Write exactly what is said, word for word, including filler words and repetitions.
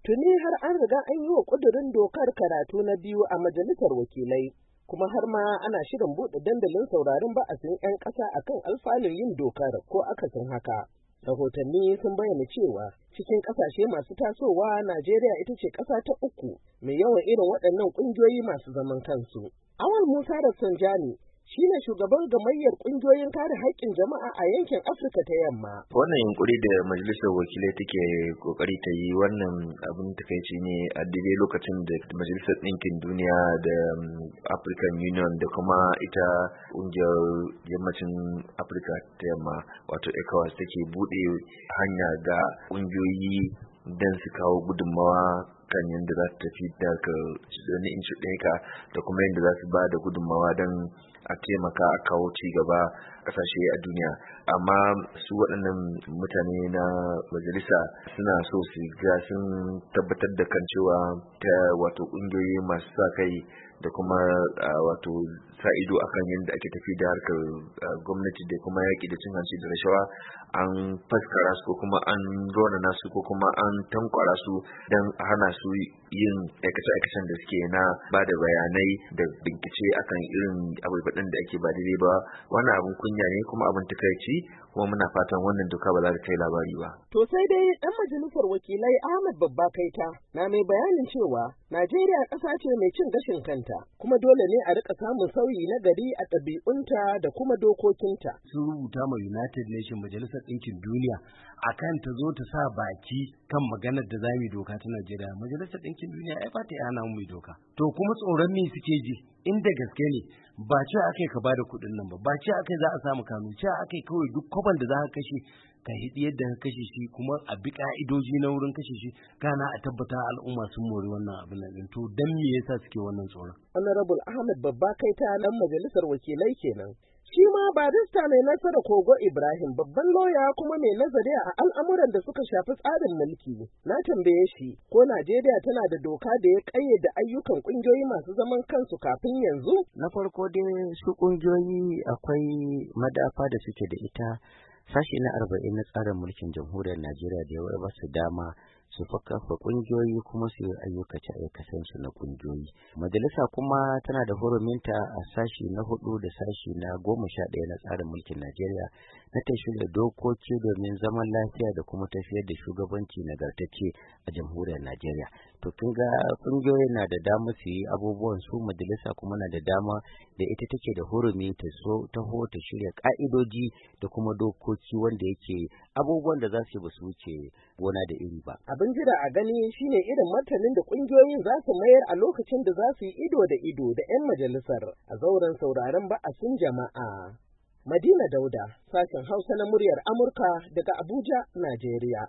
Tuni har an riga an yi wa ƙudurin dokar karatu na biyu a majalisar wakilai, kuma har ma ana shirin buɗe dandalin sauraron ba'asin 'yan ƙasa akan alfanun yin dokar ko akasin haka. Rahotanni sun bayyana cewa cikin ƙasashe masu tasowa Najeriya ita ce ƙasa ta uku mai yawan irin waɗannan ƙungiyoyi masu zaman kansu. Awal Musa Rafsanjani shi ne shugaban gamayyar ƙungiyoyin kare haƙƙin jama'a a yankin Afirka ta Yamma. Wannan yunkuri da majalisar wakilai take kokari ta yi wannan abin takaici ne a daidai lokacin da majalisar ɗinkin duniya da African Union da kuma ita ƙungiyar yammacin Afirka ta Yamma wato ECOWAS take buɗe hanya ga ƙungiyoyi don su kawo gudunmawa kan yadda za su tafi da wani inci ɗaya da kuma yadda za su ba da gudunmawa don a taimaka a kawo ci gaba ƙasashe a duniya. Amma su waɗannan mutane na majalisa suna so su ga sun tabbatar da kan cewa ta wato ƙungiyoyi masu sa kai da kuma wato sa ido akan yadda ake tafi da harkar gwamnati da kuma yaƙi da cin hanci da rashawa an faskara su ko kuma an raunana su ko kuma an tankwara su don hana su yin aikace-aikacen da suke na ba da bayanai da bincike akan irin abubuwan da ake ba daidai ba. Wannan abin kunya ne kuma abin takaici, kuma muna fatan wannan doka ba za ta kai labari ba. To sai dai ɗan majalisar wakilai Ahmad Babba Kaita na mai bayanin cewa Najeriya ƙasa ce mai cin gashin kanta, kuma dole ne a rika samun sauyi na gari a ɗabi'unta da kuma dokokinta. Sun rubuta ma United Nations Majalisar Ɗinkin Duniya akan ta zo ta sa baki kan maganar da za mu doka ta Najeriya. Majalisar Ɗinkin Duniya ai ba ta yana mu doka. To kuma tsoron me suke ji? Inda gaske ne ba ce akai ka bada kuɗin nan ba, ba ce akai za a samu kanu, ce akai kawai duk kwaban da za ka kashe ka hidi yadda ka kashe shi kuma a bi ka'idoji na wurin kashe shi, kana a tabbata al'umma sun mori wannan abin nan. To dan me yasa suke wannan tsoron? Honorable Ahmed Babba Kaita nan majalisar wakilai kenan. Shi ma barista mai nasara Kogo Ibrahim babban loya kuma mai nazari a al'amuran da suka shafi tsarin mulki. Na tambaye shi ko Najeriya tana da doka da ya ƙayyade ayyukan ƙungiyoyi masu zaman kansu kafin yanzu? Na farko dai su ƙungiyoyi akwai madafa da suke da ita sashi na arba'in na tsarin mulkin jamhuriyar Najeriya da ya ba su dama su kafa ƙungiyoyi kuma su yi ayyukace aikacen su na ƙungiyoyi. Majalisa kuma tana da huruminta a sashi na hudu da sashi na goma sha ɗaya na tsarin mulkin Najeriya na ta shirya dokoki domin zaman lafiya da kuma tafiyar da shugabanci nagartacce a jamhuriyar Najeriya. To kin ga ƙungiyoyi na da dama su yi abubuwan su, majalisa kuma na da dama da ita take da hurumi ta so taho ta shirya ka'idoji da kuma dokoki wanda yake abubuwan da za su yi ba su wuce gona da iri ba. Abin jira a gani shine irin martanin da ƙungiyoyin za su mayar a lokacin da za su yi ido da ido da 'yan majalisar a zauren sauraron ba'asin jama'a. Madina Dauda, sashen Hausa na muryar Amurka daga Abuja, Najeriya.